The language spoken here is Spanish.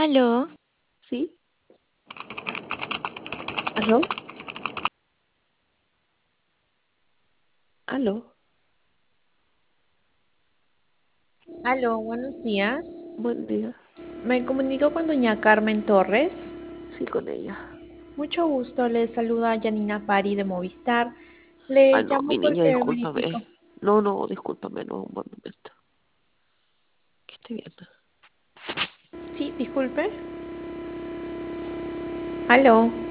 Aló, ¿Sí? ¿Aló? ¿Aló? Aló, buenos días. Buen día. Me comunico con doña Carmen Torres. Sí, con ella. Mucho gusto, le saluda Janina Pari de Movistar. Ay, Le no, llamo mi niña, porque discúlpame. verifico. No, no, discúlpame, no es un buen momento. Que esté bien. Sí, disculpe. Aló.